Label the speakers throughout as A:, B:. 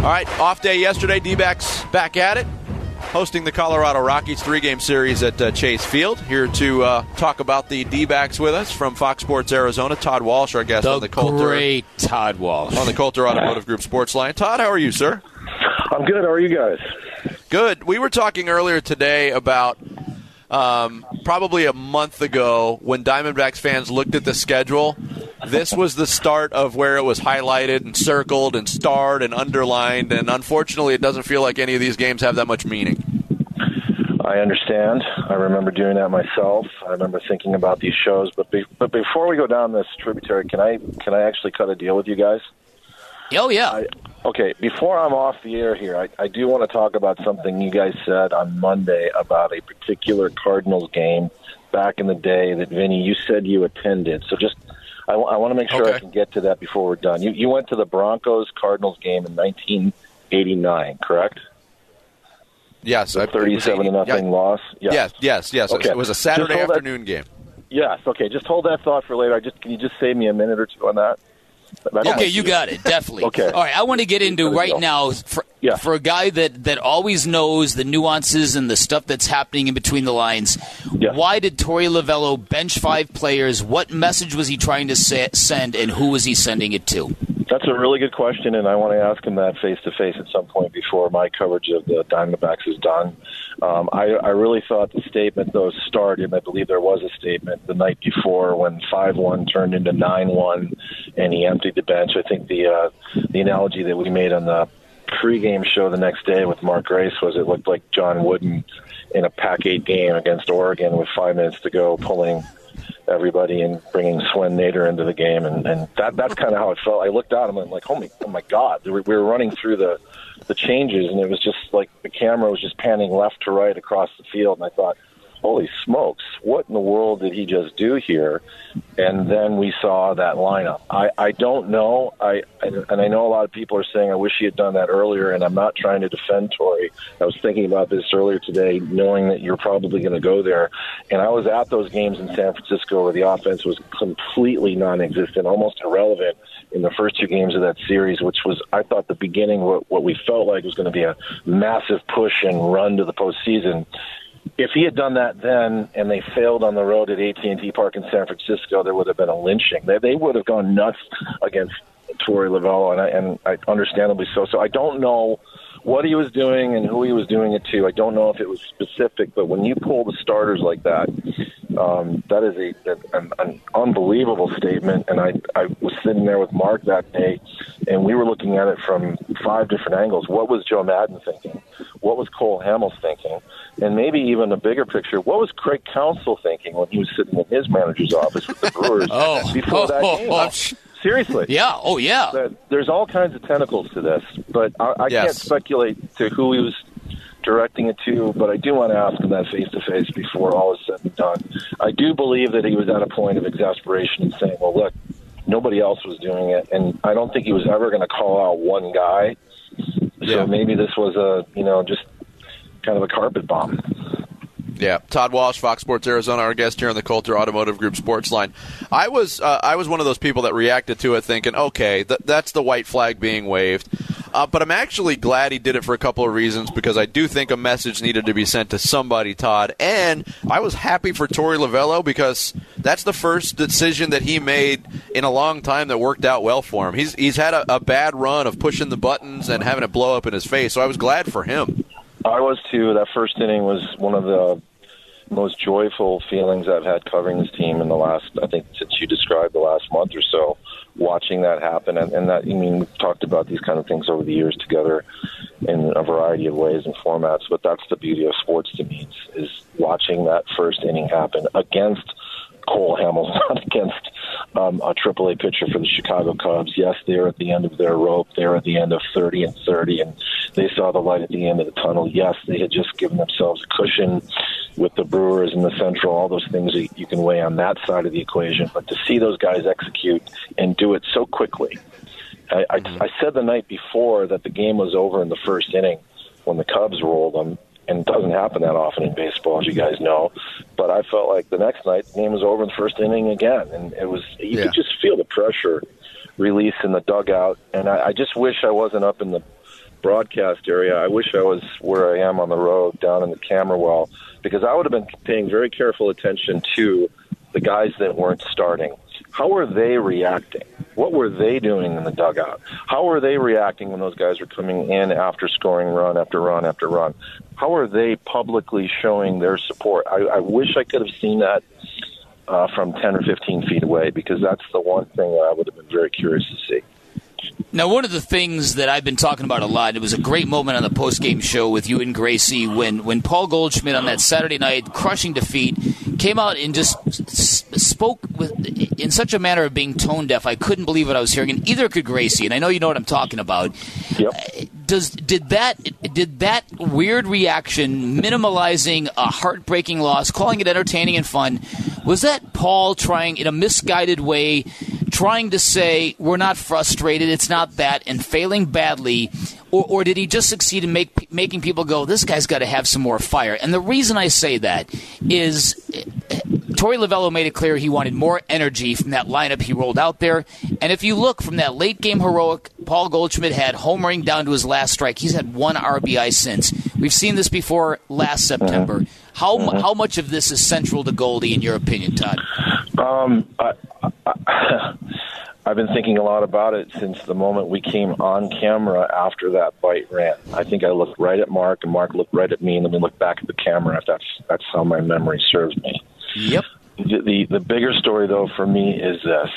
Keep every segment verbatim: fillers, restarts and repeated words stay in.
A: All right, off day yesterday. D-backs back at it, hosting the Colorado Rockies three-game series at uh, Chase Field. Here to uh, talk about the D-backs with us from Fox Sports Arizona, Todd Walsh, our guest
B: the
A: on the Coulter.
B: great Todd Walsh.
A: On the Coulter Automotive Group Sports Line. Todd, how are you, sir?
C: I'm good. How are you guys?
A: Good. We were talking earlier today about um, probably a month ago when Diamondbacks fans looked at the schedule. This was the start of where it was highlighted and circled and starred and underlined, and unfortunately it doesn't feel like any of these games have that much meaning.
C: I understand. I remember doing that myself. I remember thinking about these shows. But be, but before we go down this tributary, can I can I actually cut a deal with you guys?
B: Oh, yeah.
C: I, okay, before I'm off the air here, I, I do want to talk about something you guys said on Monday about a particular Cardinals game back in the day that, Vinny, you said you attended. So just I, w- I want to make sure
A: okay.
C: I can get to that before we're done. You, you went to the Broncos-Cardinals game in nineteen eighty-nine, correct?
A: Yes.
C: The thirty-seven to nothing
A: yeah.
C: loss?
A: Yes, yes, yes. yes.
C: Okay.
A: It was a Saturday afternoon
C: that,
A: game.
C: Yes, okay. Just hold that thought for later. I just Can you just save me a minute or two on that? That's
B: okay, you got it, definitely.
C: Okay.
B: All right, I want to get into right
C: go.
B: now, for,
C: yeah.
B: for a guy that, that always knows the nuances and the stuff that's happening in between the lines,
C: yes.
B: Why did Torey Lovello bench five players? What message was he trying to sa- send, and who was he sending it to?
C: That's a really good question, and I want to ask him that face-to-face at some point before my coverage of the Diamondbacks is done. Um, I, I really thought the statement, though, started, and I believe there was a statement the night before when five one turned into nine one, and he emptied the bench. I think the uh, the analogy that we made on the pregame show the next day with Mark Grace was it looked like John Wooden in a Pac eight game against Oregon with five minutes to go pulling everybody and bringing Swen Nader into the game, and, and that that's kind of how it felt. I looked out and I'm like, oh my, oh my God, we were running through the, the changes, and it was just like the camera was just panning left to right across the field, and I thought, holy smokes, what in the world did he just do here? And then we saw that lineup. I, I don't know, I, I and I know a lot of people are saying I wish he had done that earlier, and I'm not trying to defend Torey. I was thinking about this earlier today, knowing that you're probably going to go there. And I was at those games in San Francisco where the offense was completely non-existent, almost irrelevant in the first two games of that series, which was, I thought, the beginning what, what we felt like was going to be a massive push and run to the postseason. If he had done that then and they failed on the road at A T and T Park in San Francisco, there would have been a lynching. They, they would have gone nuts against Torey Lovello, and I, and I, understandably so. So I don't know what he was doing and who he was doing it to. I don't know if it was specific, but when you pull the starters like that, um, that is a, an, an unbelievable statement. And I, I was sitting there with Mark that day, and we were looking at it from five different angles. What was Joe Madden thinking? What was Cole Hamels thinking? And maybe even a bigger picture, what was Craig Counsell thinking when he was sitting in his manager's office with the Brewers
B: oh.
C: before
B: oh,
C: that
B: oh,
C: game?
B: Oh.
C: Seriously.
B: Yeah, oh yeah.
C: There's all kinds of tentacles to this, but I, I
A: yes.
C: can't speculate to who he was directing it to, but I do want to ask him that face-to-face before all is said and done. I do believe that he was at a point of exasperation and saying, well, look, nobody else was doing it, and I don't think he was ever going to call out one guy.
A: Yeah.
C: So maybe this was a, you know, just kind of a carpet bomb.
A: Yeah, Todd Walsh, Fox Sports Arizona, our guest here on the Coulter Automotive Group Sports Line. I was uh, I was one of those people that reacted to it thinking, okay, th- that's the white flag being waved. Uh, but I'm actually glad he did it for a couple of reasons, because I do think a message needed to be sent to somebody, Todd. And I was happy for Torey Lovello because that's the first decision that he made in a long time that worked out well for him. He's he's had a, a bad run of pushing the buttons and having it blow up in his face, so I was glad for him.
C: I was too. That first inning was one of the most joyful feelings I've had covering this team in the last, I think, since you described the last month or so, watching that happen. And, and that, I mean, we've talked about these kind of things over the years together in a variety of ways and formats, but that's the beauty of sports to me, is, is watching that first inning happen against Cole Hamels, not against um, a triple A pitcher for the Chicago Cubs. Yes, they're at the end of their rope. They're at the end of thirty and thirty, and they saw the light at the end of the tunnel. Yes, they had just given themselves a cushion with the Brewers in the Central, all those things that you can weigh on that side of the equation. But to see those guys execute and do it so quickly, I, I, I said the night before that the game was over in the first inning when the Cubs rolled them. And it doesn't happen that often in baseball, as you guys know. But I felt like the next night, the game was over in the first inning again. And it was, you
A: yeah.
C: could just feel the pressure release in the dugout. And I, I just wish I wasn't up in the broadcast area, I wish I was where I am on the road down in the camera well, because I would have been paying very careful attention to the guys that weren't starting. How were they reacting? What were they doing in the dugout? How were they reacting when those guys were coming in after scoring run after run after run? How are they publicly showing their support? I, I wish I could have seen that uh, from ten or fifteen feet away, because that's the one thing that I would have been very curious to see.
B: Now, one of the things that I've been talking about a lot, it was a great moment on the post-game show with you and Gracie when, when Paul Goldschmidt on that Saturday night, crushing defeat, came out and just s- spoke with in such a manner of being tone-deaf. I couldn't believe what I was hearing, and either could Gracie, and I know you know what I'm talking about.
C: Yep.
B: Does did that did that weird reaction, minimalizing a heartbreaking loss, calling it entertaining and fun, was that Paul trying in a misguided way, trying to say we're not frustrated, it's not that, and failing badly, or, or did he just succeed in make, making people go, this guy's got to have some more fire? And the reason I say that is Torey Lovello made it clear he wanted more energy from that lineup he rolled out there. And if you look from that late-game heroic, Paul Goldschmidt had homering down to his last strike. He's had one R B I since. We've seen this before last September. How mm-hmm. how much of this is central to Goldie, in your opinion, Todd?
C: Um, I, I, I've been thinking a lot about it since the moment we came on camera after that bite ran. I think I looked right at Mark, and Mark looked right at me, and then we looked back at the camera. If that's that's how my memory serves me.
B: Yep.
C: The the, the bigger story, though, for me is this.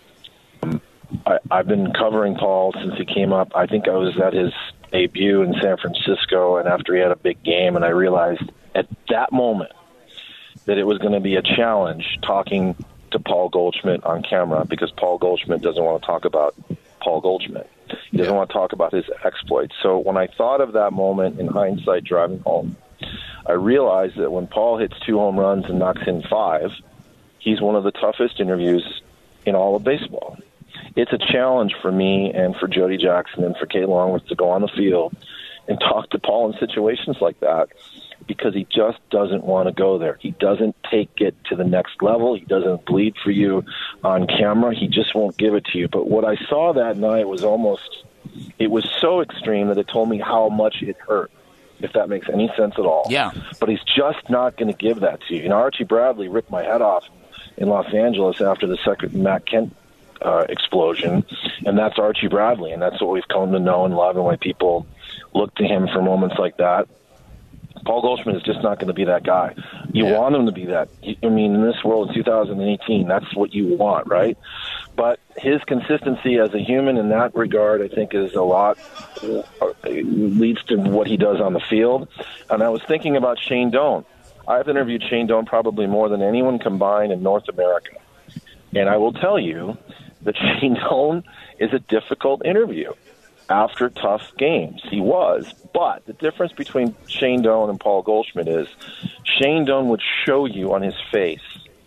C: Um, I, I've been covering Paul since he came up. I think I was at his debut in San Francisco, and after he had a big game, and I realized at that moment that it was going to be a challenge talking to Paul Goldschmidt on camera, because Paul Goldschmidt doesn't want to talk about Paul Goldschmidt. He doesn't yeah. want to talk about his exploits. So when I thought of that moment in hindsight driving home, I realized that when Paul hits two home runs and knocks in five, he's one of the toughest interviews in all of baseball. It's a challenge for me and for Jody Jackson and for Kate Longworth to go on the field and talk to Paul in situations like that, because he just doesn't want to go there. He doesn't take it to the next level. He doesn't bleed for you on camera. He just won't give it to you. But what I saw that night was almost, it was so extreme that it told me how much it hurt, if that makes any sense at all.
B: Yeah.
C: But he's just not going to give that to you. You know, Archie Bradley ripped my head off in Los Angeles after the second Matt Kent uh, explosion, and that's Archie Bradley, and that's what we've come to know and love, and why people look to him for moments like that. Paul Goldschmidt is just not going to be that guy. You yeah. want him to be that. I mean, in this world in two thousand eighteen, that's what you want, right? But his consistency as a human in that regard, I think, is a lot, uh, leads to what he does on the field. And I was thinking about Shane Doan. I've interviewed Shane Doan probably more than anyone combined in North America. And I will tell you that Shane Doan is a difficult interview after tough games. He was. But the difference between Shane Doan and Paul Goldschmidt is Shane Doan would show you on his face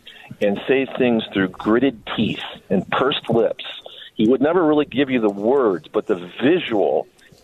C: and say things through gritted teeth and pursed lips. He would never really give you the words, but the visual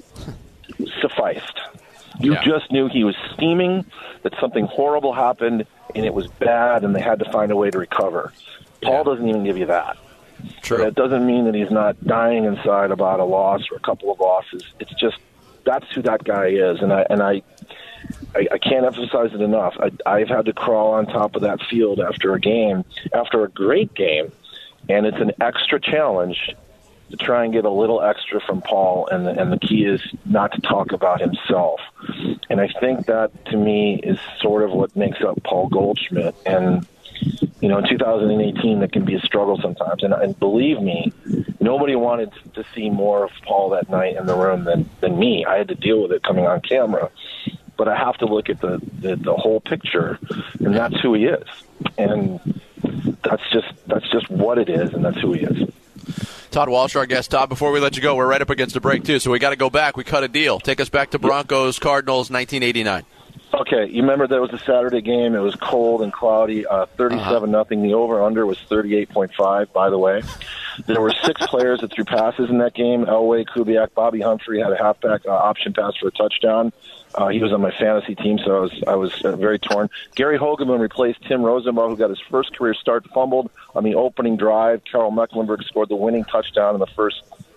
C: sufficed. You yeah. just knew he was steaming, that something horrible happened, and it was bad, and they had to find a way to recover. Paul yeah. doesn't even give you that.
A: True.
C: That doesn't mean that he's not dying inside about a loss or a couple of losses. It's just that's who that guy is, and I and I I, I can't emphasize it enough. I, I've had to crawl on top of that field after a game, after a great game, and it's an extra challenge to try and get a little extra from Paul, and the, and the key is not to talk about himself. And I think that, to me, is sort of what makes up Paul Goldschmidt. And, you know, in two thousand eighteen, that can be a struggle sometimes. And, and believe me, nobody wanted to see more of Paul that night in the room than, than me. I had to deal with it coming on camera. But I have to look at the, the, the whole picture, and that's who he is. And that's just that's just what it is, and that's who he is.
A: Todd Walsh, our guest. Todd, before we let you go, we're right up against a break, too, so we got to go back. We cut a deal. Take us back to Broncos, Cardinals, nineteen eighty-nine.
C: Okay, you remember that was a Saturday game. It was cold and cloudy, uh, thirty-seven nothing. Uh-huh. The over-under was thirty-eight point five, by the way. There were six players that threw passes in that game. Elway, Kubiak, Bobby Humphrey had a halfback uh, option pass for a touchdown. Uh, he was on my fantasy team, so I was I was uh, very torn. Gary Hogeman replaced Tim Rosenbaugh, who got his first career start, fumbled on the opening drive. Carol Mecklenburg scored the winning touchdown in the first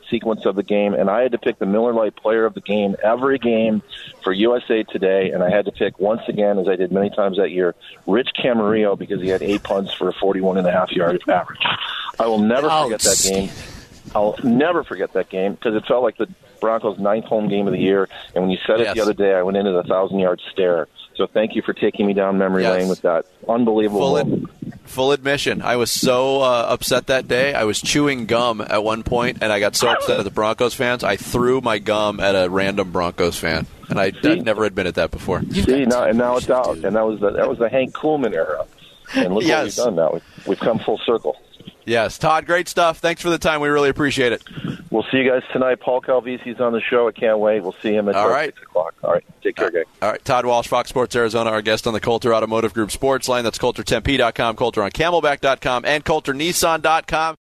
C: sequence of the game, and I had to pick the Miller Lite player of the game every game for U S A Today, and I had to pick once again, as I did many times that year, Rich Camarillo, because he had eight punts for a forty-one and a half yard average. I will never forget that game. I'll never forget that game because it felt like the Broncos' ninth home game of the year, and when you said it
A: yes.
C: the other day, I went into the thousand-yard stare. So thank you for taking me down memory
A: yes.
C: lane with that unbelievable
A: full,
C: ad-
A: full admission. I was so uh, upset that day. I was chewing gum at one point, and I got so upset at the Broncos fans, I threw my gum at a random Broncos fan. And I, I'd never admitted that before.
C: See, now, and now it's out. And that was the, that was the Hank Kuhlman era. And look
A: yes.
C: what we've done now. We've, we've come full circle.
A: Yes. Todd, great stuff. Thanks for the time. We really appreciate it.
C: We'll see you guys tonight. Paul Calvisi's on the show. I can't wait. We'll see him at
A: All right.
C: six o'clock. All right. Take care, guys.
A: All right. Todd Walsh, Fox Sports Arizona, our guest on the Coulter Automotive Group Sports Line. That's Coulter Tempe dot com, Coulter on Camelback dot com, and Coulter Nissan dot com.